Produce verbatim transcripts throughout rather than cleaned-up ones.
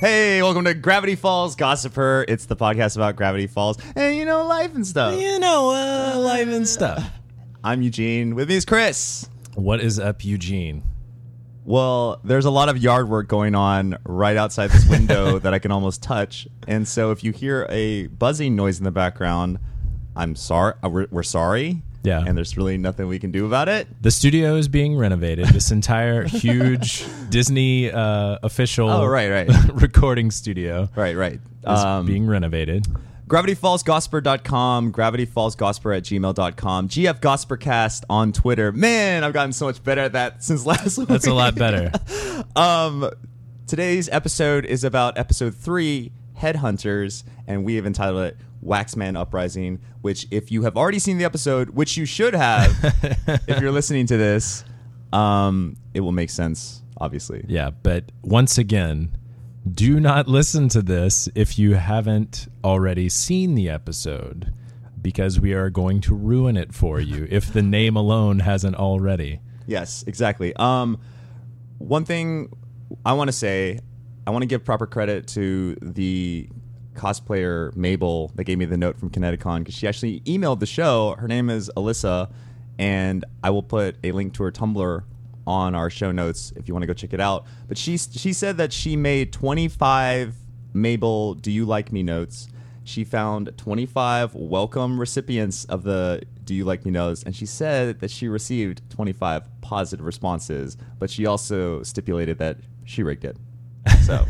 Hey, welcome to Gravity Falls Gossiper. It's the podcast about Gravity Falls and, you know, life and stuff. You know, uh, life and stuff. I'm Eugene. With me is Chris. What is up, Eugene? Well, there's a lot of yard work going on right outside this window that I can almost touch. And so if you hear a buzzing noise in the background, I'm sorry. Uh, we're, we're sorry. Yeah. And there's really nothing we can do about it. The studio is being renovated. This entire huge Disney uh, official Oh, right, right. recording studio Right, right. is Um, being renovated. Gravity Falls Gossiper dot com, Gravity Falls Gossiper at gmail dot com, G F Gossipercast on Twitter. Man, I've gotten so much better at that since last week. That's a lot better. um, today's episode is about episode three, Headhunters, and we have entitled it Waxman Uprising, which if you have already seen the episode, which you should have if you're listening to this, um, it will make sense, obviously. Yeah, but once again, do not listen to this if you haven't already seen the episode, because we are going to ruin it for you if the name alone hasn't already. Yes, exactly. Um, one thing I want to say, I want to give proper credit to the cosplayer Mabel that gave me the note from Kineticon, because she actually emailed the show. Her name is Alyssa, and I will put a link to her Tumblr on our show notes if you want to go check it out. But she she said that she made twenty-five Mabel Do You Like Me notes. She found twenty-five welcome recipients of the Do You Like Me notes, and she said that she received twenty-five positive responses, but she also stipulated that she rigged it. So,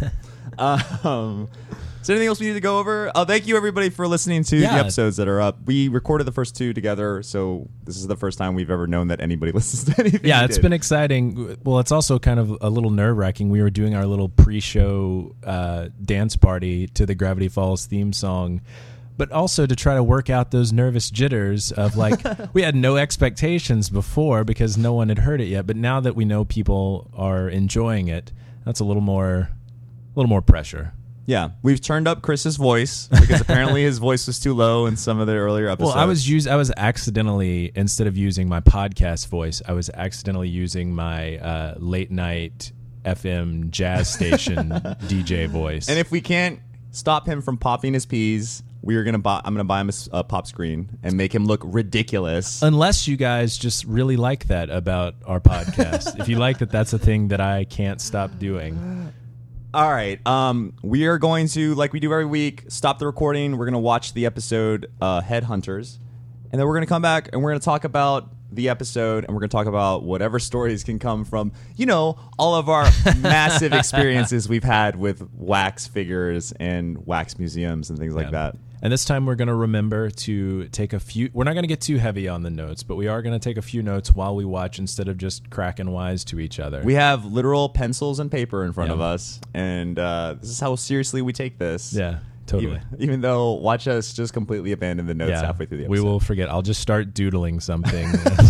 um, is there anything else we need to go over? Oh, thank you everybody for listening to Yeah. the episodes that are up. We recorded the first two together, so this is the first time we've ever known that anybody listens to anything. Yeah, we it's did. been exciting. Well, it's also kind of a little nerve-wracking. We were doing our little pre-show uh, dance party to the Gravity Falls theme song, but also to try to work out those nervous jitters of, like, we had no expectations before because no one had heard it yet, but now that we know people are enjoying it, that's a little more, a little more pressure. Yeah, we've turned up Chris's voice because apparently his voice was too low in some of the earlier episodes. Well, I was use I was accidentally, instead of using my podcast voice, I was accidentally using my uh, late night F M jazz station D J voice. And if we can't stop him from popping his peas, we are gonna buy. I'm gonna buy him a, s- a pop screen and make him look ridiculous. Unless you guys just really like that about our podcast, if you like that, that's a thing that I can't stop doing. All right. Um, we are going to, like we do every week, stop the recording. We're going to watch the episode uh, Headhunters. And then we're going to come back and we're going to talk about the episode. And we're going to talk about whatever stories can come from, you know, all of our massive experiences we've had with wax figures and wax museums and things like Yeah. that. And this time we're going to remember to take a few. We're not going to get too heavy on the notes, but we are going to take a few notes while we watch instead of just cracking wise to each other. We have literal pencils and paper in front Yeah. of us. And uh, this is how seriously we take this. yeah, totally. Even, even though watch us just completely abandon the notes yeah, halfway through the episode. we will forget. I'll just start doodling something.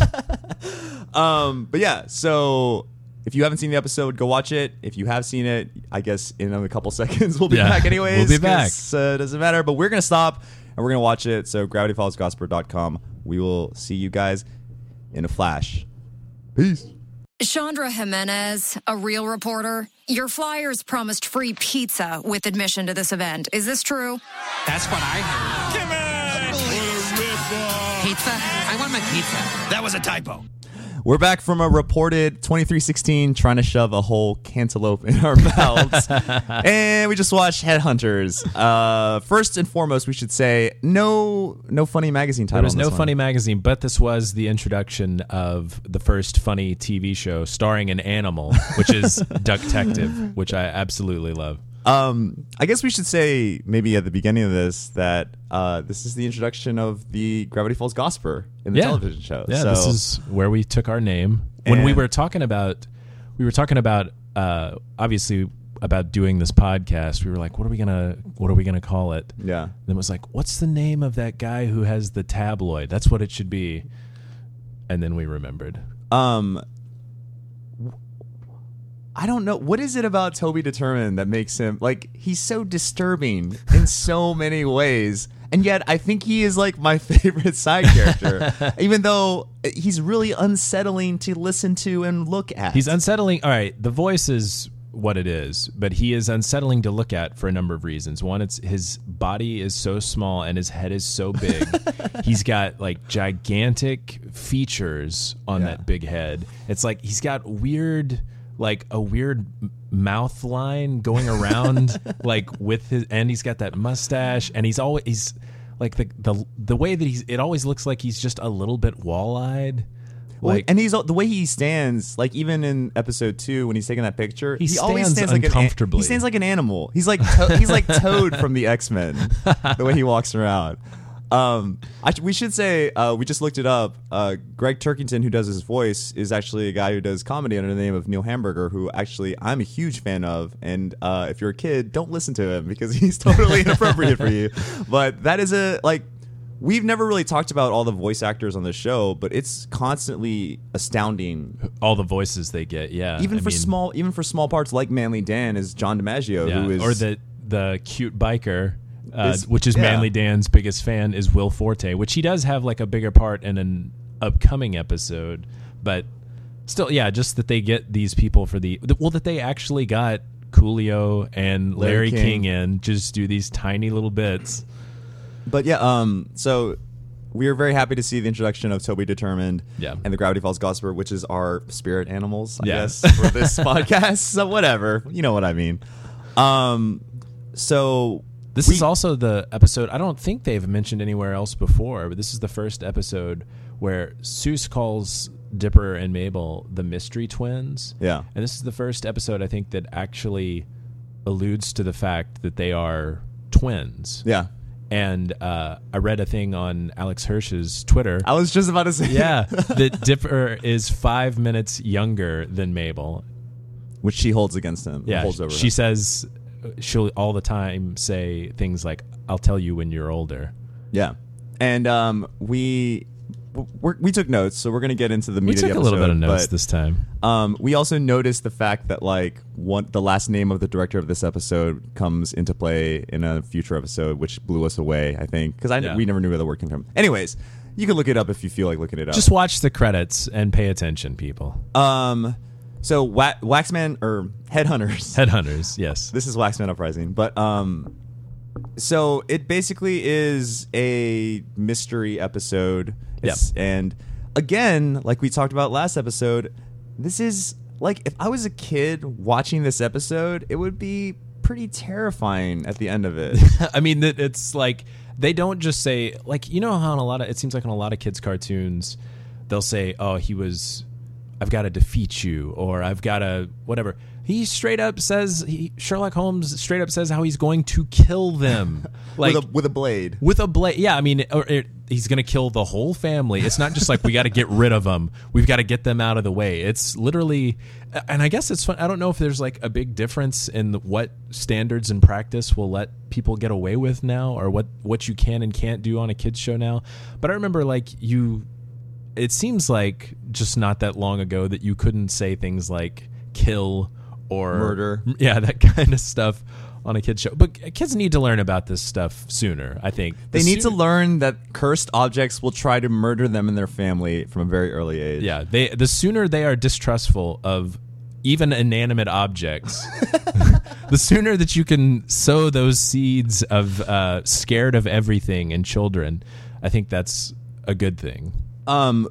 Um, but yeah, so if you haven't seen the episode, go watch it. If you have seen it, I guess in a couple seconds we'll be Yeah, back anyways. we'll be back. 'cause, Uh, doesn't matter, but we're going to stop and we're going to watch it. So gravity falls gossiper dot com. We will see you guys in a flash. Peace. Chandra Jimenez, a real reporter. Your flyers promised free pizza with admission to this event. Is this true? That's what I heard. Pizza? I want my pizza. That was a typo. We're back from a reported twenty-three sixteen trying to shove a whole cantaloupe in our mouths. And we just watched Headhunters. Uh, first and foremost, we should say no no funny magazine title. There was on no this one. funny magazine, but this was the introduction of the first funny T V show starring an animal, which is Ducktective, which I absolutely love. Um, I guess we should say maybe at the beginning of this that uh, this is the introduction of the Gravity Falls Gossiper in the Yeah. television show. Yeah, so, this is where we took our name. When we And- were talking about, we were talking about, uh, obviously about doing this podcast. We were like, what are we gonna, what are we gonna call it? yeah. And it was like, what's the name of that guy who has the tabloid? That's what it should be. And then we remembered. Um, I don't know. What is it about Toby Determined that makes him, like, he's so disturbing in so many ways. And yet I think he is, like, my favorite side character, even though he's really unsettling to listen to and look at. He's unsettling. All right, the voice is what it is, but he is unsettling to look at for a number of reasons. One, it's his body is so small and his head is so big. He's got like gigantic features on Yeah. that big head. It's like he's got weird, like a weird mouth line going around, like with his, and he's got that mustache, and he's always he's like the the the way that he's. It always looks like he's just a little bit wall-eyed. Well, Like, and he's the way he stands, like even in episode two when he's taking that picture, He always stands stands like an, uncomfortably. he stands like an animal. He's like to- he's like Toad from the X-Men, the way he walks around. Um, I, we should say uh, we just looked it up. Uh, Greg Turkington, who does his voice, is actually a guy who does comedy under the name of Neil Hamburger, who actually I'm a huge fan of. And uh, if you're a kid, don't listen to him because he's totally inappropriate for you. But that is a like. We've never really talked about all the voice actors on the show, but it's constantly astounding. all the voices they get, yeah. Even I for mean, small, even for small parts like Manly Dan is John DiMaggio, yeah. who is or the the cute biker, uh, Is- which is yeah. Manly Dan's biggest fan, is Will Forte, which he does have like a bigger part in an upcoming episode, but still, yeah, just that they get these people for the well, that they actually got Coolio and Larry, Larry King. King in just do these tiny little bits. But yeah, um, so we are very happy to see the introduction of Toby Determined Yeah. and the Gravity Falls Gospel, which is our spirit animals, I Yeah. guess, for this podcast. So whatever, you know what I mean. Um, so This we- is also the episode, I don't think they've mentioned anywhere else before, but this is the first episode where Seuss calls Dipper and Mabel the Mystery Twins. Yeah. And this is the first episode, I think, that actually alludes to the fact that they are twins. yeah, And uh, I read a thing on Alex Hirsch's Twitter. I was just about to say Yeah, that Dipper is five minutes younger than Mabel. which she holds against him. Yeah, holds over she him. says she'll all the time say things like, "I'll tell you when you're older." Yeah, and um, we we're, we took notes, so we're gonna get into the We meat took of the a little bit of episode, notes but, this time. Um, we also noticed the fact that like one the last name of the director of this episode comes into play in a future episode, which blew us away. I think because I Yeah. we never knew where the word came from. Anyways, you can look it up if you feel like looking it up. Just watch the credits and pay attention, people. um, so wa- Waxman or Headhunters. Headhunters, yes. This is Waxman Uprising, but um, so it basically is a mystery episode. It's, and again, like we talked about last episode, this is like if I was a kid watching this episode, it would be pretty terrifying at the end of it. I mean, that it's like they don't just say, like, you know how in a lot of, it seems like in a lot of kids' cartoons, they'll say, "Oh, he was, I've got to defeat you," or "I've got to whatever." He straight up says, he, Sherlock Holmes straight up says how he's going to kill them, like with a with a blade. with a blade. Yeah, I mean, or it, he's going to kill the whole family. It's not just like we got to get rid of them. We've got to get them out of the way. It's literally, and I guess it's fun. I don't know if there's like a big difference in what standards and practice will let people get away with now, or what what you can and can't do on a kids show now. But I remember like you, it seems like just not that long ago that you couldn't say things like kill or Murder. yeah, that kind of stuff on a kid's show. But kids need to learn about this stuff sooner, I think. They The need to sooner- learn that cursed objects will try to murder them and their family from a very early age. Yeah, they the sooner they are distrustful of even inanimate objects, the sooner that you can sow those seeds of uh, scared of everything in children. I think that's a good thing. Um,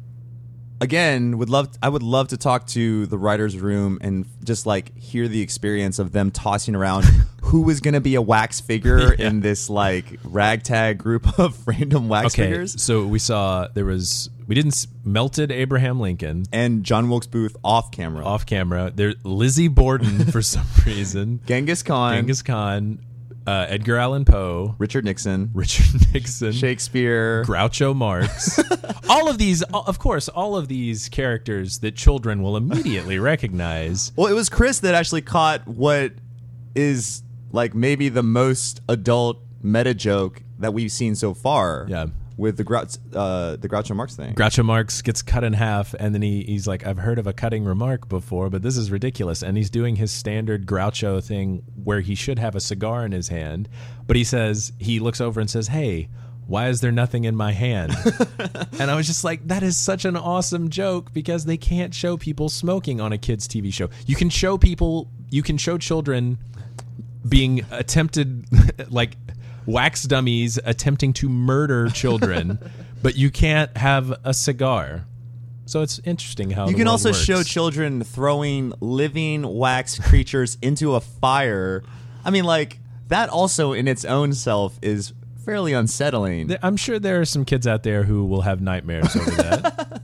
again, would love. I would love to talk to the writers' room and just like hear the experience of them tossing around who was going to be a wax figure Yeah. in this like ragtag group of random wax Okay, figures. so we saw there was we didn't s- melted Abraham Lincoln And John Wilkes Booth off camera. off camera. There, Lizzie Borden for some reason, Genghis Khan. Genghis Khan, uh, Edgar Allan Poe, Richard Nixon. Richard Nixon, Shakespeare. Groucho Marx. all of these, of course, all of these characters that children will immediately recognize. Well, it was Chris that actually caught what is like maybe the most adult meta joke that we've seen so far. Yeah. With the Grouch, uh, the Groucho Marx thing. Groucho Marx gets cut in half, and then he, he's like, I've heard of a cutting remark before, but this is ridiculous. And he's doing his standard Groucho thing where he should have a cigar in his hand, but he says, he looks over and says, "Hey, why is there nothing in my hand?" And I was just like, that is such an awesome joke because they can't show people smoking on a kid's T V show. You can show people you can show children being attempted, like wax dummies attempting to murder children, but you can't have a cigar. So it's interesting how you the can world also works. show children throwing living wax creatures into a fire. I mean, like, that also in its own self is fairly unsettling. Th- I'm sure there are some kids out there who will have nightmares over that.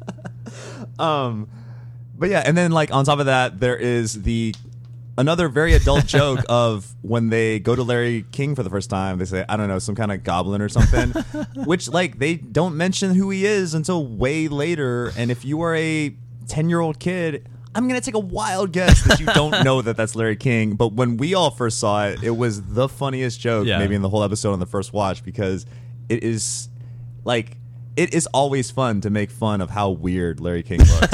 um, but yeah, and then like on top of that, there is the another very adult joke of when they go to Larry King for the first time, they say, I don't know, some kind of goblin or something, which like they don't mention who he is until way later. And if you are a ten-year-old kid, I'm going to take a wild guess that you don't know that that's Larry King. But when we all first saw it, it was the funniest joke Yeah. maybe in the whole episode on the first watch, because it is like... It is always fun to make fun of how weird Larry King looks.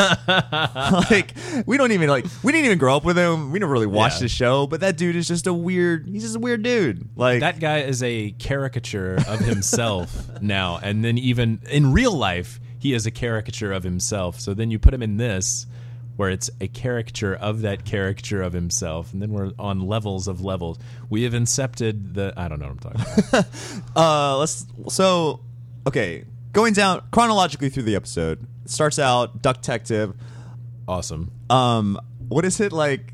Like, we don't even like we didn't even grow up with him. We never really watched Yeah. the show, but that dude is just a weird. He's just a weird dude. Like That guy is a caricature of himself now, and then even in real life, he is a caricature of himself. So then you put him in this, where it's a caricature of that caricature of himself, and then we're on levels of levels. We have incepted the. I don't know what I'm talking about. uh, let's so okay. Going down chronologically through the episode, it starts out Duck-tective. Awesome. Um, what is it like?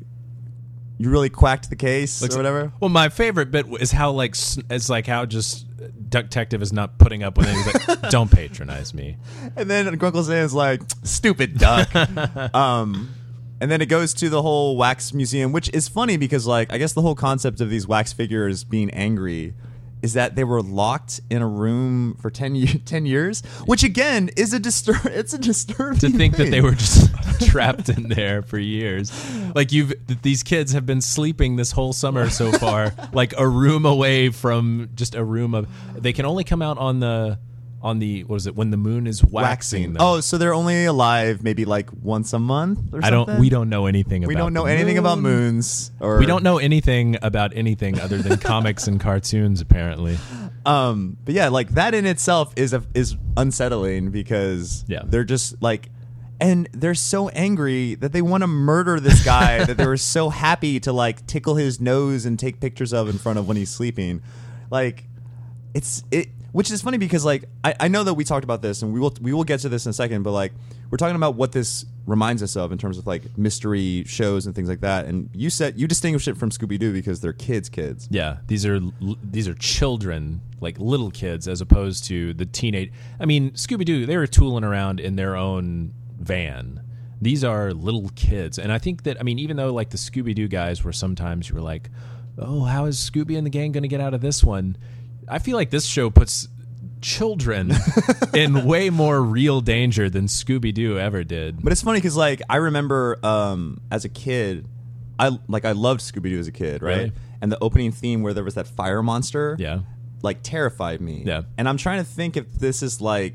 You really quacked the case Looks- or whatever. Well, my favorite bit is how like s- it's like how just Duck-tective is not putting up with it. He's like, don't patronize me. And then Grunkle Sam's like, stupid duck. um, and then it goes to the whole wax museum, which is funny because, like, I guess the whole concept of these wax figures being angry is that they were locked in a room for ten, ye- ten years, which again is a disturb. It's a disturbing To think that thing. they were just trapped in there for years. Like you've that these kids have been sleeping this whole summer so far, like a room away from just a room of. They can only come out on the on the what is it when the moon is waxing. waxing. them. Oh, so they're only alive maybe like once a month or I something? don't. We don't know anything. We about don't know the anything about moon. moons. Or We don't know anything about anything other than comics and cartoons, apparently. Um, but yeah, like that in itself is a, is unsettling because Yeah. they're just like, and they're so angry that they want to murder this guy that they were so happy to like tickle his nose and take pictures of in front of when he's sleeping. Like, it's it, which is funny because like I, I know that we talked about this and we will we will get to this in a second, but like we're talking about what this reminds us of in terms of like mystery shows and things like that. And you said you distinguish it from Scooby-Doo because they're kids' kids. Yeah, these are these are children, like little kids, as opposed to the teenage. I mean, Scooby-Doo, they were tooling around in their own van. These are little kids, and I think that I mean, even though like the Scooby-Doo guys were sometimes you were like, oh, how is Scooby and the gang going to get out of this one? I feel like this show puts children in way more real danger than Scooby-Doo ever did. But it's funny because like I remember um, as a kid, I like I loved Scooby-Doo as a kid, right? Really? And the opening theme where there was that fire monster, Yeah. like terrified me. Yeah. And I'm trying to think if this is like,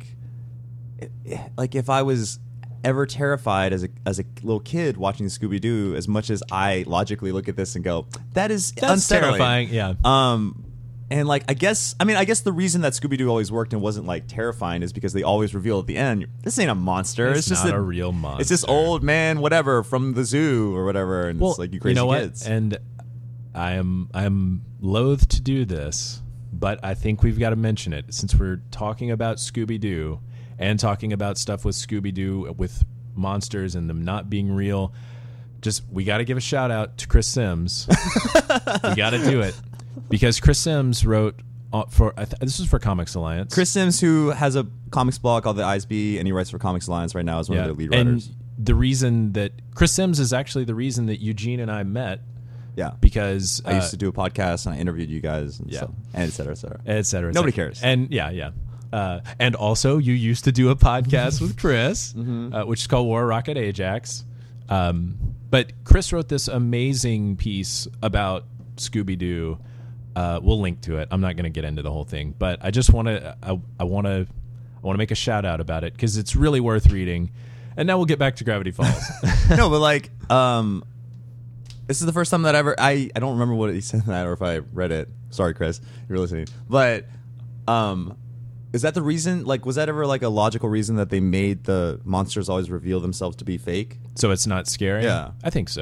like if I was ever terrified as a as a little kid watching Scooby-Doo as much as I logically look at this and go, that is That's unsettling. terrifying. Yeah. Um, and like I guess I mean I guess the reason that Scooby-Doo always worked and wasn't like terrifying is because they always reveal at the end, this ain't a monster. It's, It's just not a real monster. It's this old man, whatever, from the zoo or whatever, and it's like you crazy know kids. What? And I am I am loath to do this, but I think we've got to mention it since we're talking about Scooby-Doo and talking about stuff with Scooby-Doo with monsters and them not being real. Just we got to give a shout out to Chris Sims. We got to do it because Chris Sims wrote uh, for I th- this is for Comics Alliance. Chris Sims, who has a comics blog called the I S B, and he writes for Comics Alliance right now as one yeah. of their lead and writers. the reason that Chris Sims is actually the reason that Eugene and I met Yeah, because I used uh, to do a podcast and I interviewed you guys, and Yeah. so, and et cetera, et cetera. et cetera, et Nobody cetera. cares. And yeah, yeah. Uh, and also, you used to do a podcast with Chris, Mm-hmm. uh, which is called War Rocket Ajax. Um, but Chris wrote this amazing piece about Scooby-Doo. Uh, we'll link to it. I'm not going to get into the whole thing, but I just want to. I, I want to. I want to make a shout out about it because it's really worth reading. And now we'll get back to Gravity Falls. No, but like, um, this is the first time that I ever. I I don't remember what he said in that or if I read it. Sorry, Chris, if you're listening. But, um, is that the reason? Like, was that ever like a logical reason that they made the monsters always reveal themselves to be fake? So it's not scary? Yeah. I think so.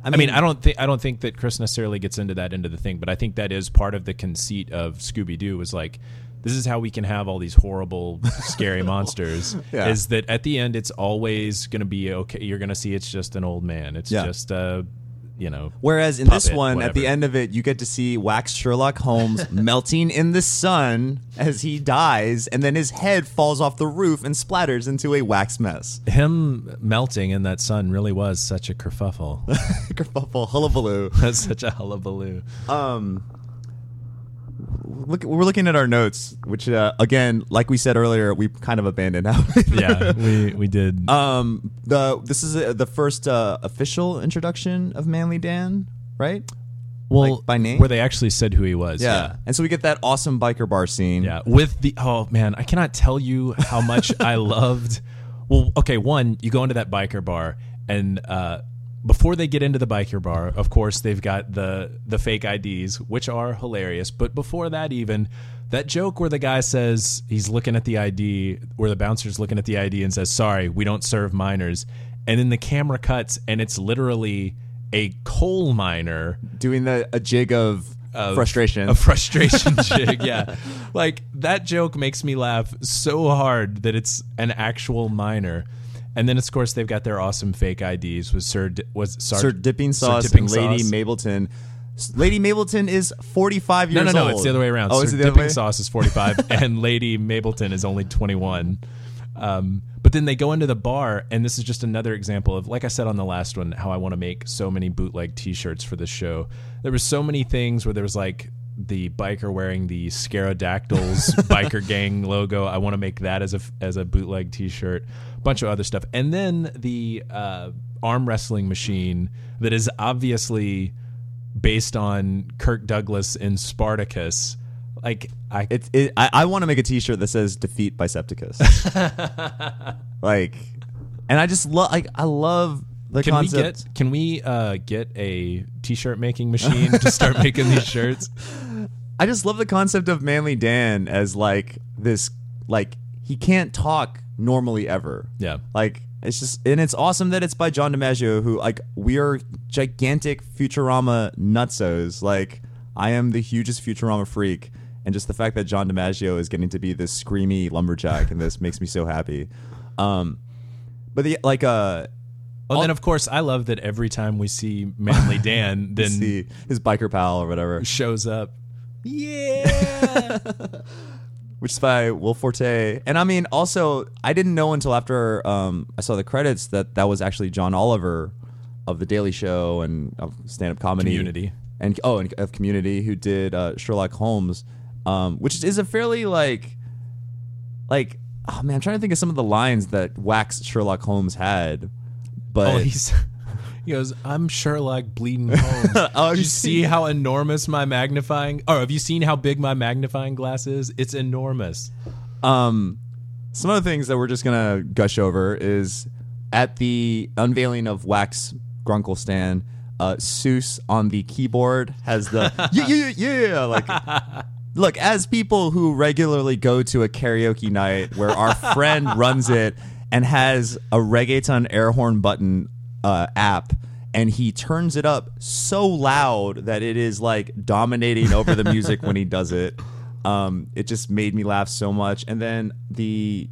I mean, I, mean, I don't think I don't think that Chris necessarily gets into that into the thing, but I think that is part of the conceit of Scooby-Doo is like, this is how we can have all these horrible, scary monsters. Yeah. Is that at the end, it's always going to be okay. You're going to see it's just an old man. It's yeah. just a, you know. Whereas in puppet, this one, whatever. At the end of it, you get to see wax Sherlock Holmes melting in the sun as he dies, and then his head falls off the roof and splatters into a wax mess. Him melting in that sun really was such a kerfuffle. Kerfuffle, hullabaloo. That's such a hullabaloo. Um. Look, we're looking at our notes, which uh, again, like we said earlier, we kind of abandoned. yeah, we we did. Um, the this is uh, the first uh, official introduction of Manly Dan, right? Well, like, by name, where they actually said who he was. Yeah. yeah, and so we get that awesome biker bar scene. Yeah, with the oh man, I cannot tell you how much I loved. Well, okay, one, you go into that biker bar and. Uh, Before they get into the biker bar, of course, they've got the the fake I Ds, which are hilarious. But before that even, that joke where the guy says he's looking at the I D, where the bouncer's looking at the I D and says, sorry, we don't serve minors. And then the camera cuts, and it's literally a coal miner. Doing the a jig of, of frustration. A frustration jig, yeah. Like, that joke makes me laugh so hard that it's an actual miner. And then, of course, they've got their awesome fake I Ds with Sir Di- was Sar- Sir Dipping Sauce Sir Dipping and Lady Sauce. Mableton. Lady Mableton is forty-five years old. old. No, no, no, it's the other way around. Oh, Sir is it the Dipping other way? Sauce is forty-five, and Lady Mableton is only twenty-one. Um, but then they go into the bar, and this is just another example of, like I said on the last one, how I want to make so many bootleg T-shirts for this show. There were so many things where there was like the biker wearing the Scarodactyls biker gang logo. I want to make that as a as a bootleg T-shirt. Bunch of other stuff, and then the uh, arm wrestling machine that is obviously based on Kirk Douglas in Spartacus. Like I, it's it, I, I want to make a T-shirt that says "Defeat Bicepticus." Like, and I just love like I love the can concept. We get, can we uh, get a T-shirt making machine to start making these shirts? I just love the concept of Manly Dan as like this, like he can't talk normally ever. Yeah. Like it's just, and it's awesome that it's by John DiMaggio, who like we are gigantic Futurama nutsos. Like I am the hugest Futurama freak, and just the fact that John DiMaggio is getting to be this screamy lumberjack in this makes me so happy. Um, but the like uh. Well, then of course I love that every time we see Manly Dan, then see his biker pal or whatever shows up. Yeah. Which is by Will Forte. And I mean, also, I didn't know until after um, I saw the credits that that was actually John Oliver of The Daily Show and of stand-up comedy. Community. And oh, and of Community, who did uh, Sherlock Holmes, um, which is a fairly, like, like, oh man, I'm trying to think of some of the lines that wax Sherlock Holmes had. But oh, he's... He goes, I'm Sherlock Bleeding Holmes. Oh, Did you see how enormous my magnifying... Or have you seen how big my magnifying glass is? It's enormous. Um, some of the things that we're just going to gush over is at the unveiling of Wax Grunkle Stan, uh, Seuss on the keyboard has the... yeah, yeah, yeah, like... Look, as people who regularly go to a karaoke night where our friend runs it and has a reggaeton air horn button uh, app, and he turns it up so loud that it is like dominating over the music when he does it. Um, it just made me laugh so much. And then the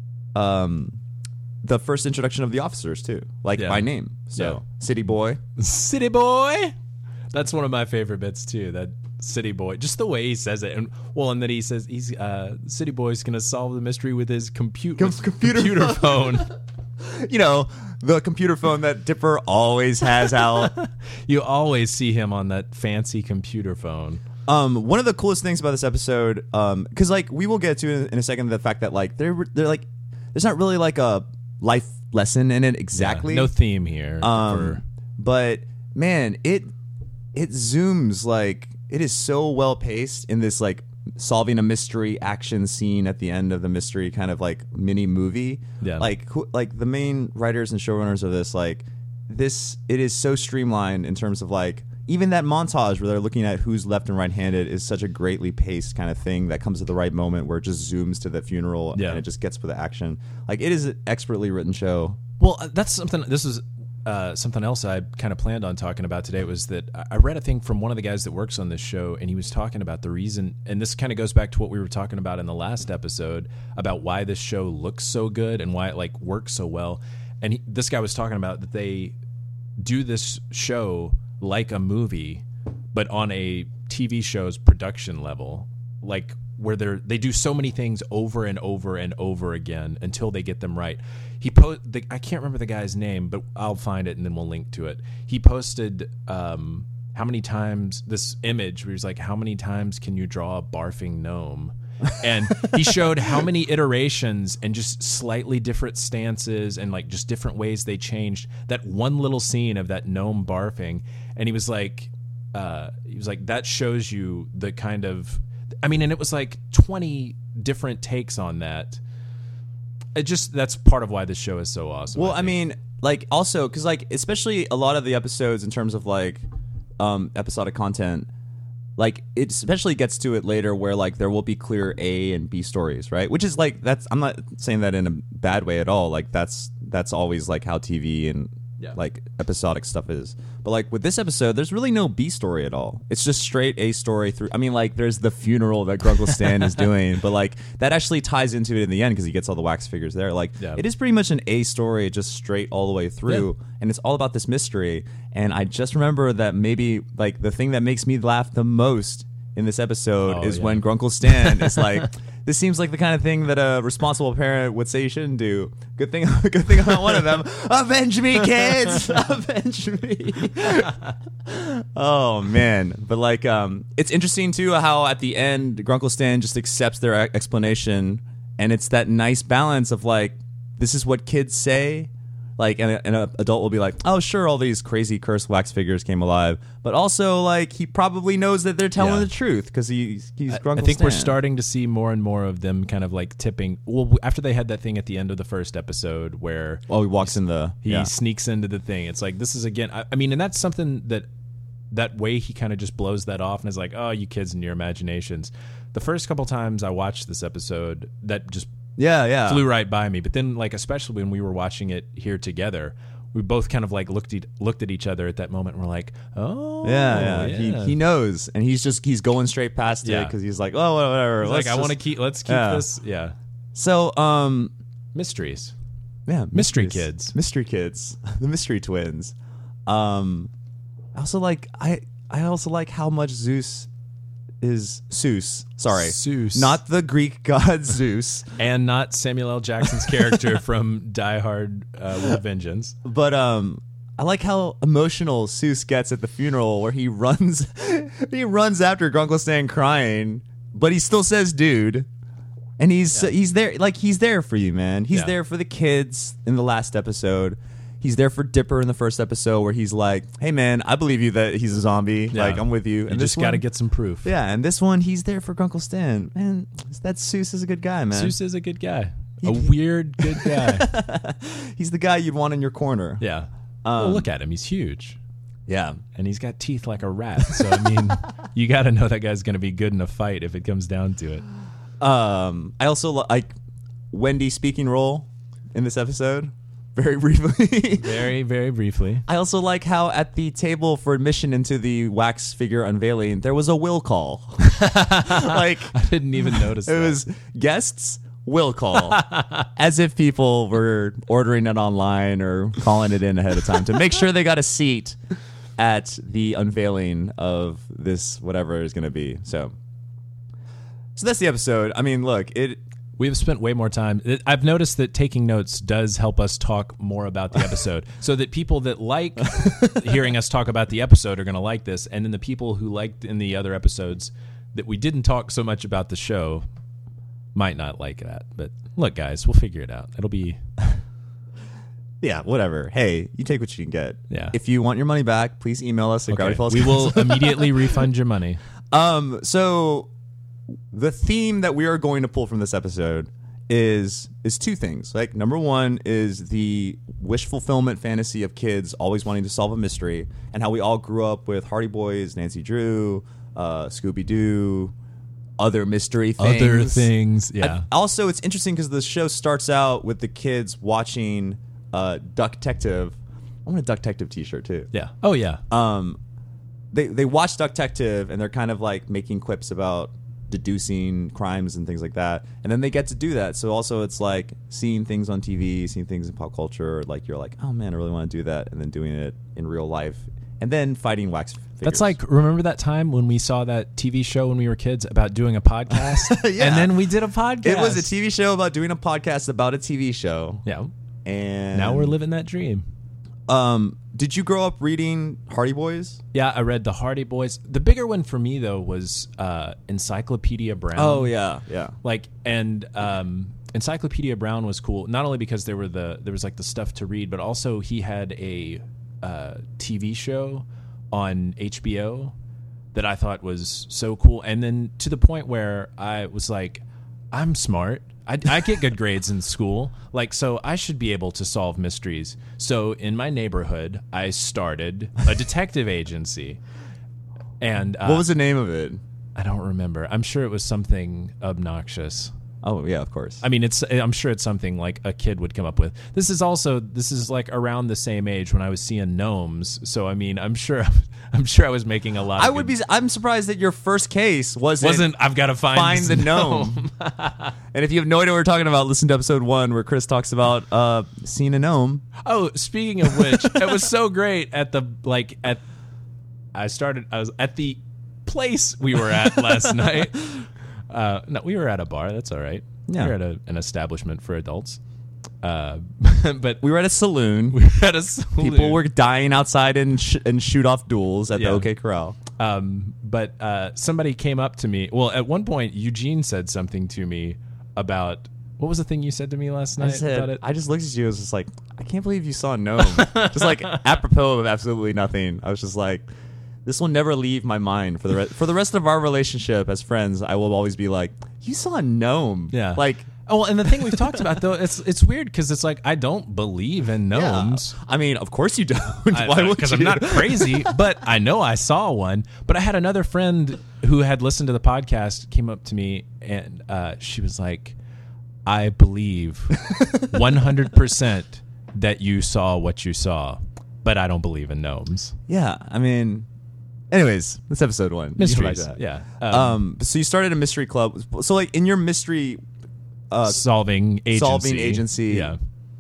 um, the first introduction of the officers too, like yeah. by name. So yeah. City Boy, City Boy. That's one of my favorite bits too. That City Boy, just the way he says it, and well, and then he says he's uh, City Boy's gonna solve the mystery with his compu- Com- computer, computer phone. You know, the computer phone that Dipper always has out. You always see him on that fancy computer phone. Um, one of the coolest things about this episode, um, because like we will get to in, in a second, the fact that like they're they're like there's not really like a life lesson in it exactly. Yeah, no theme here. Um, for... but man, it it zooms like it is so well paced in this like solving a mystery action scene at the end of the mystery kind of like mini movie. Yeah, like who, like the main writers and showrunners of this, like this, it is so streamlined in terms of like. Even that montage where they're looking at who's left and right-handed is such a greatly paced kind of thing that comes at the right moment where it just zooms to the funeral yeah. and it just gets with the action. Like, it is an expertly written show. Well, that's something, this is, uh, something else I kind of planned on talking about today was that I read a thing from one of the guys that works on this show, and he was talking about the reason, and this kind of goes back to what we were talking about in the last episode about why this show looks so good and why it like works so well. And he, this guy was talking about that they do this show like a movie, but on a T V show's production level, like where they're they do so many things over and over and over again until they get them right. He po- the, I can't remember the guy's name, but I'll find it and then we'll link to it. He posted um, how many times this image where he's like, how many times can you draw a barfing gnome? And he showed how many iterations and just slightly different stances and like just different ways they changed that one little scene of that gnome barfing. And he was like, uh, he was like, that shows you the kind of, I mean, and it was like twenty different takes on that. It just, that's part of why this show is so awesome. Well, I, I mean, like also because like especially a lot of the episodes in terms of like um, episodic content. Like, it especially gets to it later where, like, there will be clear A and B stories, right? Which is, like, that's... I'm not saying that in a bad way at all. Like, that's that's always, like, how T V and, yeah. like, episodic stuff is. But, like, with this episode, there's really no B story at all. It's just straight A story through... I mean, like, there's the funeral that Grunkle Stan is doing. But, like, that actually ties into it in the end because he gets all the wax figures there. Like, yeah. it is pretty much an A story just straight all the way through. Yeah. And it's all about this mystery. And I just remember that maybe, like, the thing that makes me laugh the most in this episode oh, is yeah. when Grunkle Stan is like, this seems like the kind of thing that a responsible parent would say you shouldn't do. Good thing, good thing I'm not one of them. Avenge me, kids! Avenge me! Oh, man. But, like, um, it's interesting, too, how at the end, Grunkle Stan just accepts their explanation. And it's that nice balance of, like, this is what kids say. Like, and, a, and an adult will be like, oh, sure, all these crazy cursed wax figures came alive. But also, like, he probably knows that they're telling yeah. the truth because he's, he's Grunkle I think Stan. We're starting to see more and more of them kind of, like, tipping. Well, after they had that thing at the end of the first episode where... Oh, he walks in the... He yeah. sneaks into the thing. It's like, this is, again... I, I mean, and that's something that... That way he kind of just blows that off and is like, oh, you kids and your imaginations. The first couple times I watched this episode, that just... Yeah, yeah. flew right by me. But then, like, especially when we were watching it here together, we both kind of, like, looked at, looked at each other at that moment and we're like, oh. Yeah, yeah. yeah. He, he knows. And he's just, he's going straight past yeah. it because he's like, oh, whatever. He's like, I want to keep, let's keep yeah. this. Yeah. So, um. Mysteries. Yeah. Mystery mysteries. kids. Mystery kids. The mystery twins. Um, I also like, I, I also like how much Zeus is Zeus. Sorry. Zeus. Not the Greek god Zeus. And not Samuel L. Jackson's character from Die Hard uh, with Vengeance. But um, I like how emotional Zeus gets at the funeral where he runs he runs after Grunkle Stan crying, but he still says dude. And he's yeah. he's there like he's there for you, man. He's yeah. there for the kids in the last episode. He's there for Dipper in the first episode where he's like, hey, man, I believe you that he's a zombie. Yeah. Like, I'm with you. You and just got to get some proof. Yeah, and this one, he's there for Grunkle Stan. Man, that Zeus is a good guy, man. Zeus is a good guy. A weird good guy. He's the guy you'd want in your corner. Yeah. Um, well, look at him. He's huge. Yeah. And he's got teeth like a rat. So, I mean, you got to know that guy's going to be good in a fight if it comes down to it. Um, I also like Wendy's speaking role in this episode. Very briefly. very, very briefly. I also like how at the table for admission into the wax figure unveiling, there was a will call. Like I didn't even notice it that. It was guests, will call. As if people were ordering it online or calling it in ahead of time to make sure they got a seat at the unveiling of this whatever is going to be. So, so that's the episode. I mean, look, it... We have spent way more time. I've noticed that taking notes does help us talk more about the episode so that people that like hearing us talk about the episode are going to like this. And then the people who liked in the other episodes that we didn't talk so much about the show might not like that. But look, guys, we'll figure it out. It'll be... Yeah, whatever. Hey, you take what you can get. Yeah. If you want your money back, please email us at okay. Gravity Falls. We will immediately refund your money. Um, so... The theme that we are going to pull from this episode is is two things. Like, number one is the wish fulfillment fantasy of kids always wanting to solve a mystery, and how we all grew up with Hardy Boys, Nancy Drew, uh, Scooby-Doo, other mystery things. Other things, yeah. I, also, it's interesting because the show starts out with the kids watching uh, Duck Detective, I want a Ducktective t-shirt too. Yeah. Oh yeah. Um, they they watch Ducktective and they're kind of like making quips about deducing crimes and things like that, and then they get to do that. So also it's like seeing things on T V, seeing things in pop culture, like you're like, oh man, I really want to do that, and then doing it in real life, and then fighting wax figures. That's like, remember that time when we saw that T V show when we were kids about doing a podcast? Yeah. And then we did a podcast. It was a T V show about doing a podcast about a T V show. Yeah. And now we're living that dream. Um, did you grow up reading Hardy Boys? Yeah, I read the Hardy Boys. The bigger one for me though was uh, Encyclopedia Brown. Oh yeah, yeah. Like and um, Encyclopedia Brown was cool. Not only because there were the there was like the stuff to read, but also he had a uh, T V show on H B O that I thought was so cool. And then to the point where I was like, I'm smart. I, I get good grades in school, like, so I should be able to solve mysteries. So in my neighborhood, I started a detective agency. And uh, what was the name of it? I don't remember. I'm sure it was something obnoxious. Oh yeah, of course. I mean, it's. I'm sure it's something like a kid would come up with. This is also. This is like around the same age when I was seeing gnomes. So I mean, I'm sure. I'm sure I was making a lot. I of would good, be. I'm surprised that your first case wasn't. Wasn't. I've got to find find this the gnome. And if you have no idea what we're talking about, listen to episode one where Chris talks about uh, seeing a gnome. Oh, speaking of which, it was so great at the like at. I started. I was at the place we were at last night. Uh, no, we were at a bar. That's all right. Yeah. We were at a, an establishment for adults. Uh, but We were at a saloon. we were at a saloon. People were dying outside and sh- and shoot off duels at Yeah. the OK Corral. Um, but uh, somebody came up to me. Well, at one point, Eugene said something to me about what was the thing you said to me last night I said, about it? I just looked at you. I was just like, I can't believe you saw a gnome. Just like apropos of absolutely nothing. I was just like, this will never leave my mind for the re- for the rest of our relationship as friends. I will always be like, you saw a gnome. Yeah. Like, oh, and the thing we've talked about though, it's it's weird because it's like I don't believe in gnomes. yeah. I mean, of course you don't. Why would Because you? I'm not crazy, but I know I saw one. But I had another friend who had listened to the podcast came up to me and uh, she was like, I believe one hundred percent that you saw what you saw, but I don't believe in gnomes. Yeah. I mean, anyways, that's episode one. You can Mysteries, come back to yeah. that. Um, Um, so you started a mystery club. So like in your mystery uh, solving agency. solving agency, Yeah.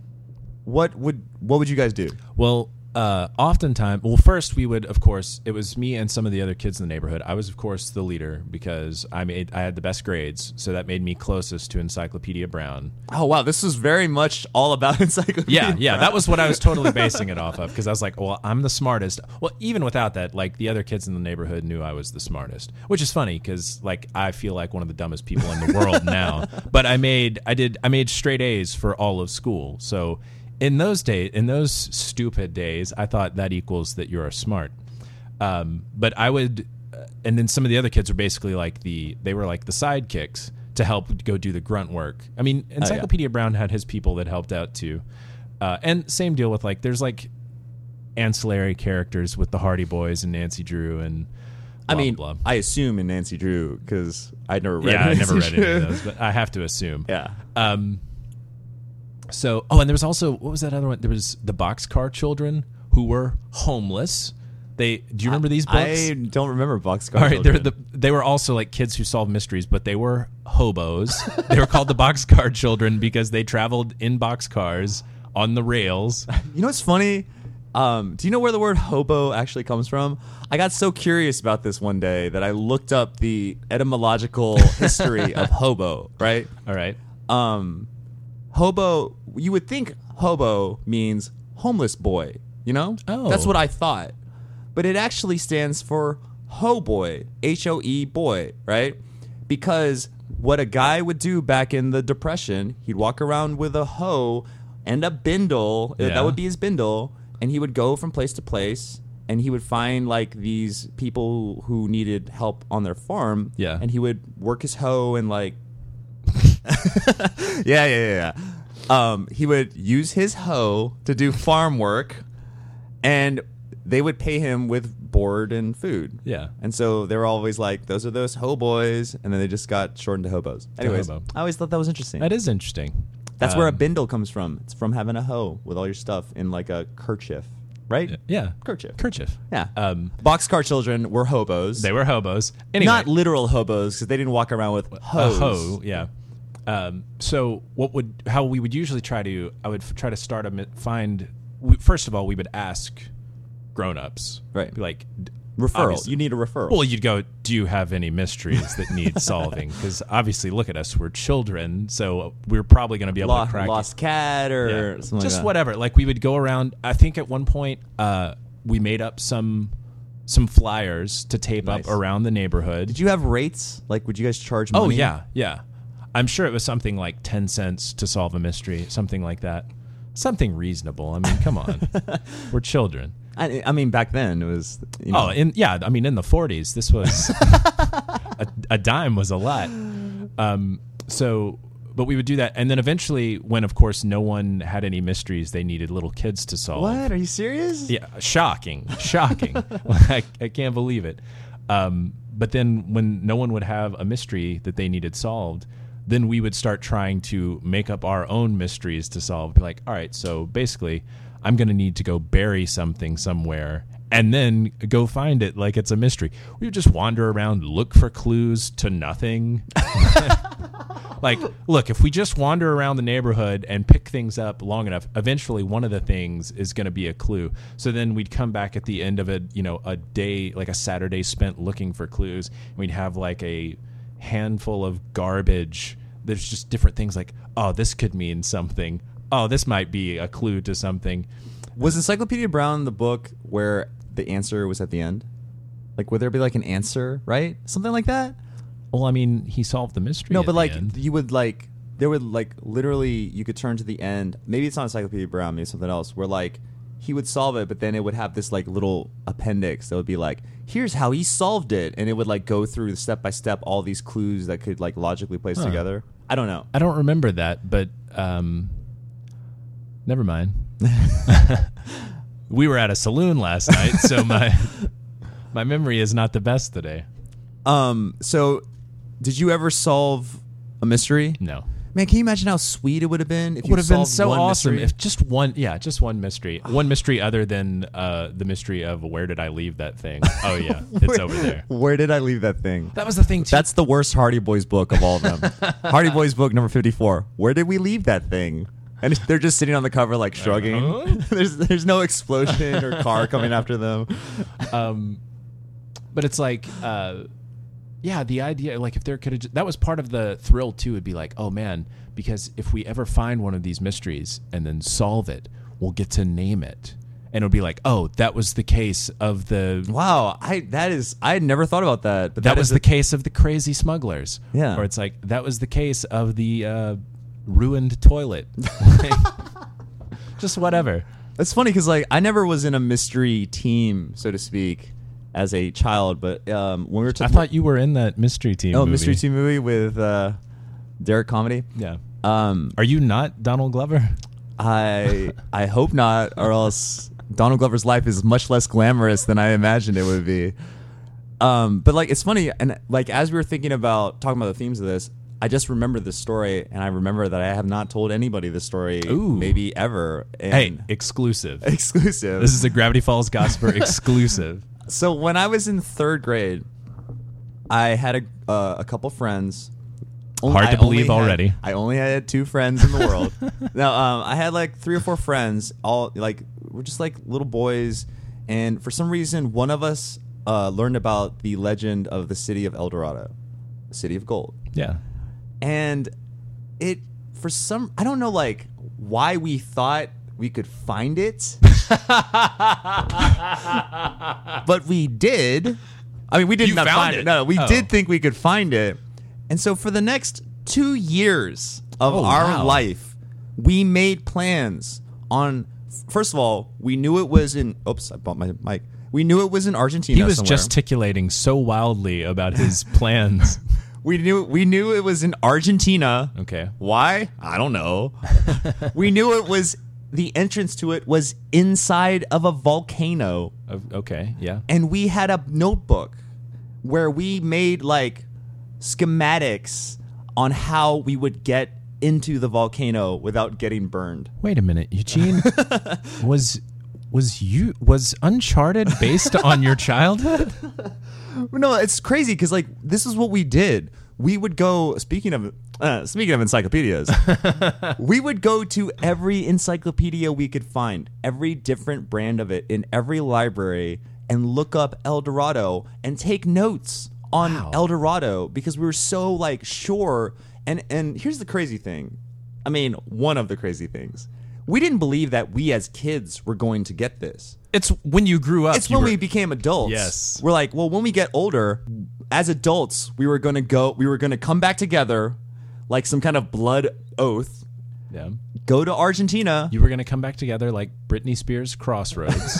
what would what would you guys do? Well, uh, oftentimes, well, first we would, of course, it was me and some of the other kids in the neighborhood. I was, of course, the leader because I made I had the best grades, so that made me closest to Encyclopedia Brown. Oh wow, this was very much all about Encyclopedia. Yeah, yeah, Brown. that was what I was totally basing it off of because I was like, well, I'm the smartest. Well, even without that, like the other kids in the neighborhood knew I was the smartest, which is funny because like I feel like one of the dumbest people in the world now. But I made I did I made straight A's for all of school, so. In those days, in those stupid days, I thought that equals that you're smart. Um, but I would, uh, and then some of the other kids were basically like the, they were like the sidekicks to help go do the grunt work. I mean, Encyclopedia Brown had his people that helped out too. Uh, and same deal with like, there's like ancillary characters with the Hardy Boys and Nancy Drew and blah, I mean, blah, blah. I assume in Nancy Drew because I never read. Yeah, I never Nancy read any Drew. of those, but I have to assume. Yeah. Um, So, oh, and there was also, what was that other one? There was the Boxcar Children who were homeless. They, do you remember these books? I don't remember Boxcar. All right, they're Children. the, they were also like kids who solved mysteries, but they were hobos. They were called the Boxcar Children because they traveled in boxcars on the rails. You know what's funny? Um, do you know where the word hobo actually comes from? I got so curious about this one day that I looked up the etymological history of hobo. Right. All right. Um, hobo. You would think hobo means homeless boy. You know. Oh. That's what I thought. But it actually stands for ho boy, H O E boy, right? Because what a guy would do back in the Depression, he'd walk around with a hoe and a bindle. Uh, Yeah. That would be his bindle. And he would go from place to place and he would find like these people who needed help on their farm. Yeah. And he would work his hoe and like, yeah, yeah, yeah, yeah. Um, he would use his hoe to do farm work and they would pay him with board and food. Yeah. And so they were always like, those are those ho boys. And then they just got shortened to hobos. Anyways, hobo. I always thought that was interesting. That is interesting. That's where a Um, bindle comes from. It's from having a hoe with all your stuff in like a kerchief. right? Yeah. Kerchief. Kerchief. Yeah. Um, Boxcar children were hobos. they were hobos. Anyway, Not literal hobos because they didn't walk around with hoes. a hoe. Yeah. Um, so what would how we would usually try to I would f- try to start a mi- find we, first of all we would ask grown-ups. Right. Be like d- Referral. obviously- You need a referral. Well, you'd go, do you have any mysteries that need solving? Because obviously, look at us, we're children, so we're probably going to be able Lo- to crack lost cat or Yeah. something just like that. whatever. Like we would go around. I think at one point uh, we made up some some flyers to tape Nice. up around the neighborhood. Did you have rates? Like, would you guys charge money? Oh yeah, yeah. I'm sure it was something like ten cents to solve a mystery, something like that. Something reasonable. I mean, come on, we're children. I, I mean, back then it was. You know, Oh, in yeah, I mean, in the forties, this was a, a dime was a lot. Um, so, but we would do that, and then eventually, when of course no one had any mysteries, they needed little kids to solve. what? Are you serious? Yeah, shocking, shocking. I, I can't believe it. Um, but then, when no one would have a mystery that they needed solved, then we would start trying to make up our own mysteries to solve. Be like, all right, so basically, I'm going to need to go bury something somewhere and then go find it like it's a mystery. We would just wander around, look for clues to nothing. Like, look, if we just wander around the neighborhood and pick things up long enough, eventually one of the things is going to be a clue. So then we'd come back at the end of a, you know, a day, like a Saturday spent looking for clues. And we'd have like a handful of garbage. There's just different things like, oh, this could mean something. Oh, this might be a clue to something. Was Encyclopedia Brown the book where the answer was at the end? Like, would there be like an answer, right? Something like that? Well, I mean, he solved the mystery. No, at but the like end. you would like there would like literally you could turn to the end. Maybe it's not Encyclopedia Brown, maybe something else. Where like he would solve it, but then it would have this like little appendix that would be like, here's how he solved it, and it would like go through step by step all these clues that could like logically place Huh. together. I don't know. I don't remember that, but um, never mind. We were at a saloon last night, so my my memory is not the best today. Um. So, did you ever solve a mystery? No. Man, can you imagine how sweet it would have been if It you would have been solved so one awesome mystery? if just one, yeah, just one mystery. One mystery other than uh, the mystery of where did I leave that thing? Oh, yeah, it's over there. Where did I leave that thing? That was the thing, too. That's the worst Hardy Boys book of all of them. Hardy Boys book number fifty-four. Where did we leave that thing? And they're just sitting on the cover like shrugging. Uh-huh. there's there's no explosion or car coming after them. um, but it's like, uh, yeah, the idea, like if there could have, that was part of the thrill too. It'd be like, oh man, because if we ever find one of these mysteries and then solve it, we'll get to name it. And it'll be like, oh, that was the case of the, Wow, I that is I had never thought about that. But that, that was is the a- case of the crazy smugglers. Yeah. Or it's like, that was the case of the uh, ruined toilet. Like, just whatever. It's funny because like I never was in a mystery team, so to speak, as a child. But um, when we were, t- I thought you were in that mystery team oh movie. mystery team movie with uh, Derek Comedy. Yeah. Um, Are you not Donald Glover? I I hope not, or else Donald Glover's life is much less glamorous than I imagined it would be. Um, but like it's funny, and like as we were thinking about talking about the themes of this, I just remembered this story, and I remember that I have not told anybody this story, Ooh. maybe ever. And Hey, exclusive. exclusive. This is a Gravity Falls Gospel exclusive. So when I was in third grade, I had a uh, a couple friends. Hard to I believe only had- already. I only had two friends in the world. Now um, I had like three or four friends. All like we're just like little boys, and for some reason, one of us uh, learned about the legend of the city of El Dorado, the city of gold, Yeah. and it for some I don't know like why we thought we could find it, but we did. I mean, we did You not found find it. it. No, we Oh. did think we could find it. And so for the next two years of Oh, our wow. life, we made plans on. First of all, we knew it was in. Oops, I bumped my mic. We knew it was in Argentina. He was somewhere. gesticulating so wildly about his plans. We knew. We knew it was in Argentina. Okay. Why? I don't know. We knew it was. The entrance to it was inside of a volcano. O- Okay. Yeah. And we had a notebook where we made like schematics on how we would get into the volcano without getting burned. Wait a minute, Eugene. was Was you was Uncharted based on your childhood? No, it's crazy because like this is what we did. We would go. Speaking of uh, speaking of encyclopedias, we would go to every encyclopedia we could find, every different brand of it in every library, and look up El Dorado and take notes on Wow. El Dorado because we were so like sure. And and here's the crazy thing. I mean, one of the crazy things. We didn't believe that we as kids were going to get this. It's when you grew up. It's you when were- we became adults. Yes. We're like, well, when we get older, as adults, we were going to go, we were going to come back together like some kind of blood oath, Yeah. go to Argentina. You were going to come back together like Britney Spears' Crossroads.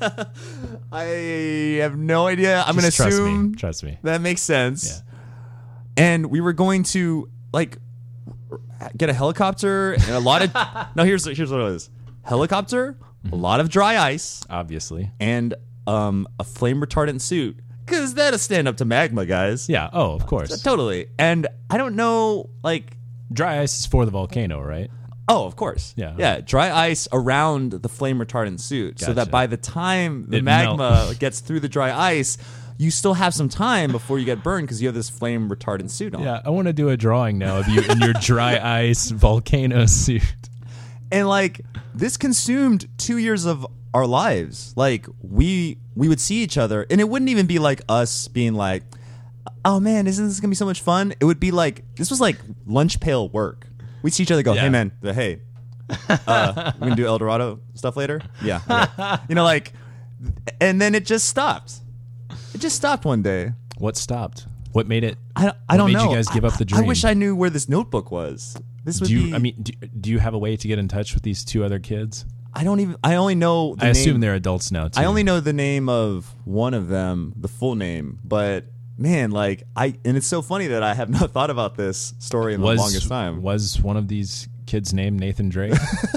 I have no idea. I'm going to Just trust assume me. Trust me. that makes sense. Yeah. And we were going to like get a helicopter and a lot of, no, here's, here's what it was. Helicopter, a lot of dry ice, Obviously. and um, a flame retardant suit. Because that'll stand up to magma, guys. Yeah. Oh, of course. Totally. And I don't know, like, Dry ice is for the volcano, right? oh, of course. Yeah. Yeah. Dry ice around the flame retardant suit so that Gotcha. by the time the It magma melt. gets through the dry ice, you still have some time before you get burned because you have this flame retardant suit on. Yeah. I want to do a drawing now of you in your dry ice volcano suit. And like this consumed two years of our lives. Like we we would see each other and it wouldn't even be like us being like, oh man, isn't this gonna be so much fun? It would be like this was like lunch pail work. We'd see each other go, Yeah. hey man, the, hey, uh, we gonna do El Dorado stuff later? Yeah. Okay. You know, like, and then it just stopped. It just stopped one day. What stopped? What made it? I, I what don't made know. you guys give up the I, I dream? wish I knew where this notebook was. This would Do you? be. I mean, do, do you have a way to get in touch with these two other kids? I don't even. I only know. The I assume name, they're adults now too. I only know the name of one of them, the full name. But man, like I, and it's so funny that I have not thought about this story in was the longest time. was one of these kids named Nathan Drake?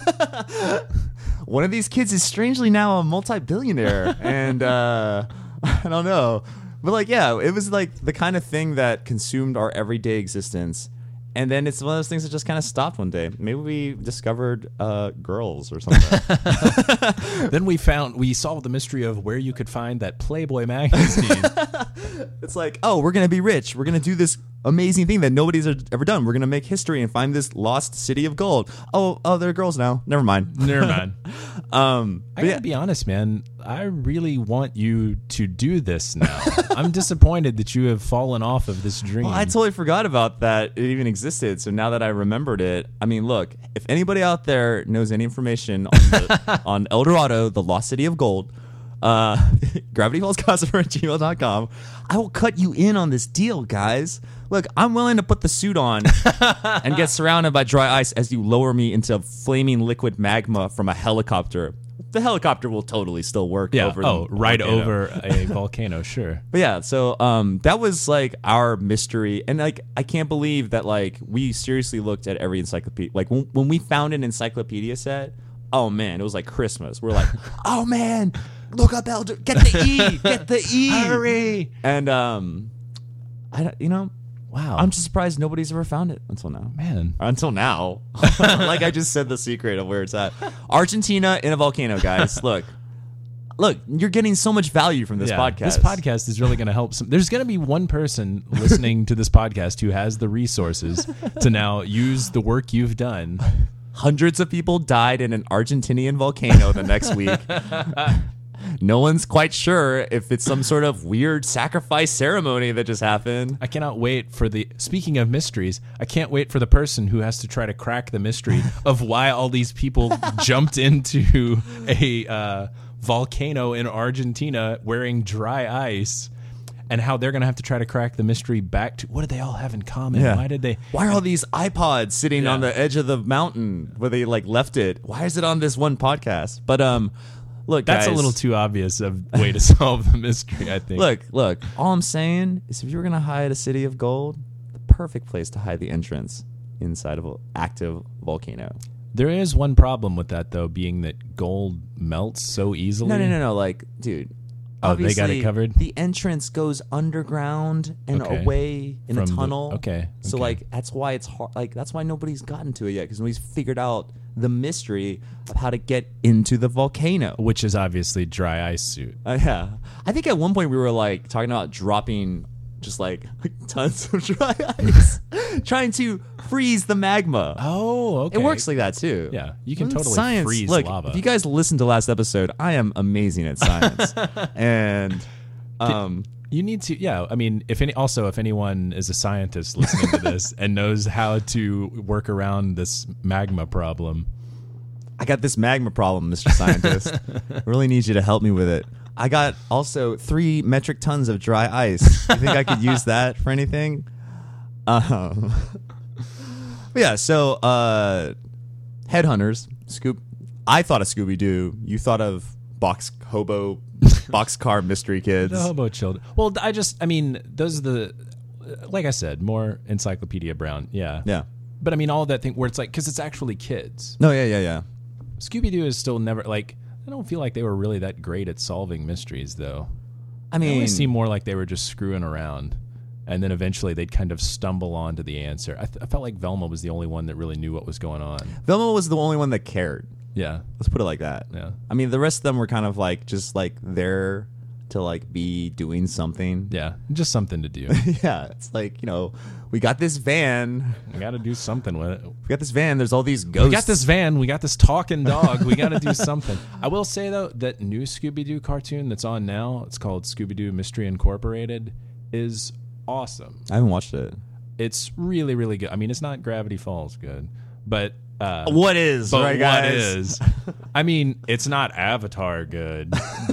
One of these kids is strangely now a multi-billionaire, and uh, I don't know, but like, yeah, it was like the kind of thing that consumed our everyday existence, and then it's one of those things that just kind of stopped one day. Maybe we discovered uh, girls or something. Then we found we solved the mystery of where you could find that Playboy magazine. It's like, oh, we're gonna be rich. We're gonna do this amazing thing that nobody's ever done. We're gonna make history and find this lost city of gold. Oh, oh, there are girls now. Never mind. Never mind. Um, I but gotta yeah. be honest, man. I really want you to do this now. I'm disappointed that you have fallen off of this dream. Well, I totally forgot about that it even existed. So now that I remembered it, I mean, look, if anybody out there knows any information on, the, on El Dorado, the lost city of gold, uh, gravity falls gossip at gmail dot com, I will cut you in on this deal, guys. Look, I'm willing to put the suit on and get surrounded by dry ice as you lower me into flaming liquid magma from a helicopter. The helicopter will totally still work yeah. over Oh, the right volcano. over a volcano. Sure. But yeah, so um, that was like our mystery, and like I can't believe that like we seriously looked at every encyclopedia. Like when, when we found an encyclopedia set, oh man, it was like Christmas. We're like, oh man, look up Elder, get the E, get the E, Hurry! And um, I don't, you know, Wow. I'm just surprised nobody's ever found it until now. man. Until now, like I just said, the secret of where it's at. Argentina in a volcano, guys. Look, look, you're getting so much value from this Yeah, podcast. This podcast is really going to help some. There's going to be one person listening to this podcast who has the resources to now use the work you've done. Hundreds of people died in an Argentinian volcano the next week. No one's quite sure if it's some sort of weird sacrifice ceremony that just happened. I cannot wait for the. Speaking of mysteries, I can't wait for the person who has to try to crack the mystery of why all these people jumped into a uh, volcano in Argentina wearing dry ice, and how they're going to have to try to crack the mystery back to what did they all have in common? Yeah. Why did they? Why are all these iPods sitting Yeah. on the edge of the mountain where they like left it? Why is it on this one podcast? But um, look, That's guys, a little too obvious a way to solve the mystery, I think. Look, look. All I'm saying is, if you were gonna hide a city of gold, the perfect place to hide the entrance inside of an active volcano. There is one problem with that, though, being that gold melts so easily. No, no, no, no. Like, dude. Oh, they got obviously, it covered? The entrance goes underground and Okay. away in From a the- tunnel. okay, So okay. like that's why it's hard. Like that's why nobody's gotten to it yet, because nobody's figured out the mystery of how to get into the volcano. Which is obviously dry ice suit. Uh, yeah. I think at one point we were like talking about dropping just like tons of dry ice, trying to freeze the magma. Oh, okay. It works like that too. Yeah, you can Mm, totally science. freeze Look, lava. if you guys listened to last episode, I am amazing at science. And um You need to, yeah. I mean, if any, also if anyone is a scientist listening to this and knows how to work around this magma problem, I got this magma problem, Mister Scientist. I really need you to help me with it. I got also three metric tons of dry ice. You think I could use that for anything? Um, but yeah. So, uh, Headhunters, Scoop. I thought of Scooby Doo. You thought of Box Hobo, Boxcar Mystery Kids. the hobo children. Well, I just, I mean, those are the, like I said, more Encyclopedia Brown. Yeah, Yeah. But I mean, all that thing where it's like, because it's actually kids. No. Yeah. Yeah. Yeah. Scooby Doo is still never like. I don't feel like they were really that great at solving mysteries, though. I It mean, always seemed more like they were just screwing around, and then eventually they'd kind of stumble onto the answer. I, th- I felt like Velma was the only one that really knew what was going on. Velma was the only one that cared. Yeah, Let's put it like that. yeah, I mean, the rest of them were kind of like just like there to like be doing something. yeah. Just something to do. Yeah, it's like, you know, we got this van. We got to do something with it. We got this van. There's all these ghosts. We got this van. We got this talking dog. We got to do something. I will say, though, that new Scooby-Doo cartoon that's on now, it's called Scooby-Doo Mystery Incorporated, is awesome. I haven't watched it. It's really, really good. I mean, it's not Gravity Falls good, but... Uh, What is, but right, what guys? is? I mean, it's not Avatar good,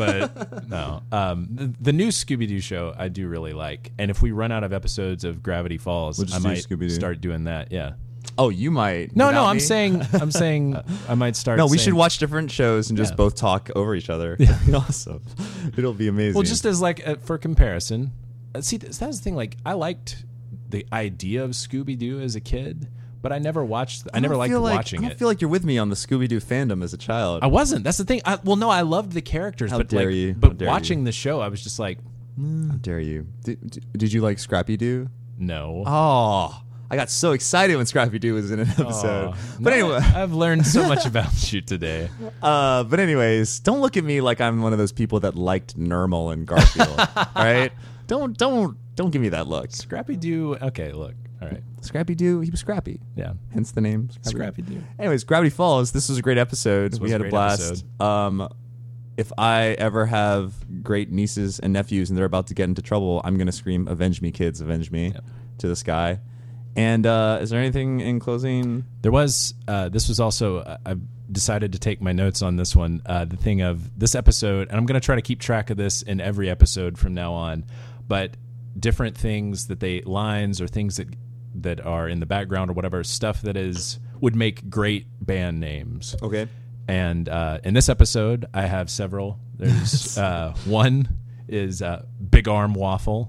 but no. Um, the, the new Scooby-Doo show I do really like, and if we run out of episodes of Gravity Falls, We'll just I do might Scooby-Doo. start doing that. Yeah. Oh, you might. No, without no. I'm me? saying, I'm saying, I might start. No, we saying- should watch different shows and just Yeah. both talk over each other. Yeah, awesome. It'll be amazing. Well, just as like uh, for comparison, uh, see, that's the thing. Like, I liked the idea of Scooby-Doo as a kid, but I never watched. I, I never don't liked feel like- watching I don't it. feel like you're with me on the Scooby-Doo fandom as a child. I wasn't. That's the thing. I, well, no, I loved the characters, How but dare like, you. How but dare watching you. the show, I was just like, How dare you? Did, did you like Scrappy Doo? no. Oh, I got so excited when Scrappy Doo was in an episode. Aw. But No, anyway, I've learned so much about you today. uh, but anyways, don't look at me like I'm one of those people that liked Nermal and Garfield. All right? Don't don't don't give me that look. Scrappy Doo. Okay, look. All right. Scrappy Doo, he was scrappy. Yeah. Hence the name Scrappy Doo. Anyways, Gravity Falls. This was a great episode. This We was had a a great blast. episode. Um, if I ever have great nieces and nephews and they're about to get into trouble, I'm gonna scream, "Avenge me, kids! Avenge me!" Yep. to the sky. And uh, is there anything in closing? There was. Uh, this was also. Uh, I decided to take my notes on this one. Uh, the thing of this episode, and I'm going to try to keep track of this in every episode from now on. But different things that they lines or things that that are in the background or whatever stuff that is would make great band names. Okay. And uh, in this episode, I have several. There's uh, one is uh, Big Arm Waffle.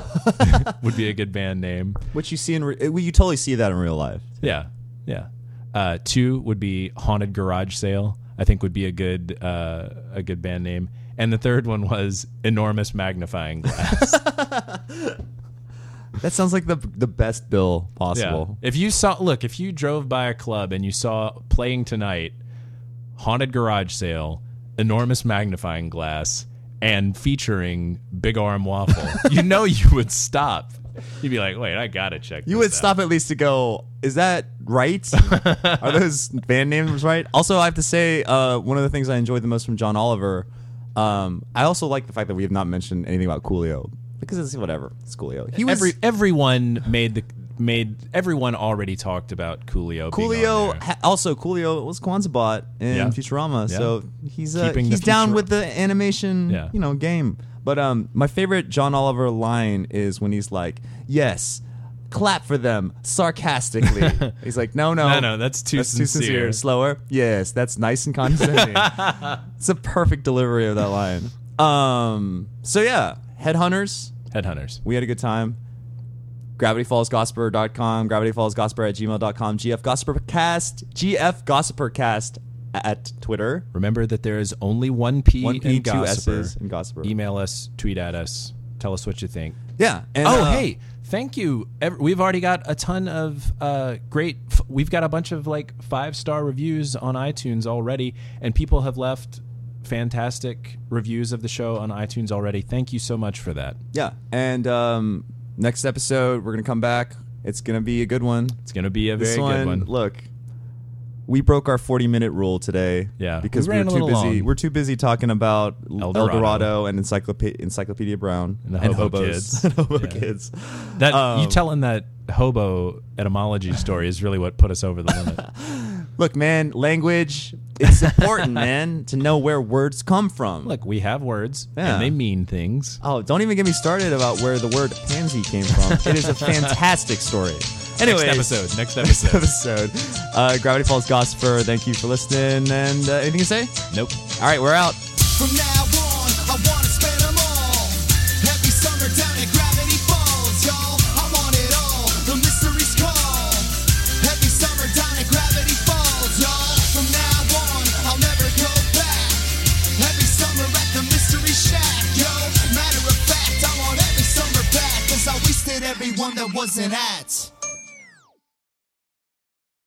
Would be a good band name. Which you see in re- well, you totally see that in real life. Yeah, yeah. Uh, two would be Haunted Garage Sale. I think would be a good uh, a good band name. And the third one was Enormous Magnifying Glass. That sounds like the the best bill Yeah. possible. If you saw, look, if you drove by a club and you saw playing tonight, Haunted Garage Sale, Enormous Magnifying Glass, and featuring Big Arm Waffle, you know you would stop. You'd be like, wait, I gotta check. You this would out. stop at least to go, is that right? Are those band names right? Also, I have to say, uh, one of the things I enjoyed the most from John Oliver, um, I also like the fact that we have not mentioned anything about Coolio. Because it's whatever. It's Coolio. He was Every everyone made the made everyone already talked about Coolio. being on Coolio. there. Ha- also, Coolio was Kwanzaa in Yeah. Futurama, Yeah. so he's uh, Keeping the he's down Futura- with the animation, Yeah. you know, game. But um, my favorite John Oliver line is when he's like, "Yes, clap for them sarcastically." He's like, "No, no, No, no, that's too that's too sincere." sincere. Slower. Yes, that's nice and condescending." It's a perfect delivery of that line. Um. So yeah, Headhunters. Headhunters. We had a good time. gravity falls gossiper dot com, gravity falls gossiper at gmail dot com, G F Gossipercast, G F Gossipercast at Twitter. Remember that there is only one P, One P, in two Gossiper. S's in Gossiper. Email us, tweet at us, tell us what you think. Yeah. And, oh, uh, hey, thank you. Ev- We've already got a ton of uh, great. F- we've got a bunch of like five star reviews on iTunes already, and people have left fantastic reviews of the show on iTunes already. Thank you so much for that. Yeah. And um, next episode, we're going to come back. It's going to be a good one. It's going to be a This very one, good one. Look, we broke our forty minute rule today. Yeah, because we we ran are a too little busy. long. We're too busy talking about El El Dorado. Dorado and Encyclope- Encyclopedia Brown And the and Hobo hobos, Kids. and hobo Yeah. kids. That Um, you telling that hobo etymology story is really what put us over the limit. Look, man, language. It's important, man, to know where words come from. Look, we have words Yeah. and they mean things. Oh, don't even get me started about where the word pansy came from. It is a fantastic story. Anyways, Next episode. Next next episode. episode. Uh, Gravity Falls Gosper, thank you for listening. And uh, anything to say? Nope. All right, we're out. From now on, I wanna spend them all. Every summer down at Gravity Falls, y'all. I want it all. The mysteries call. Every summer down at Gravity Falls, y'all. From now on, I'll never go back. Every summer at the Mystery Shack, yo. Matter of fact, I want every summer back, 'cause I wasted every one that wasn't at.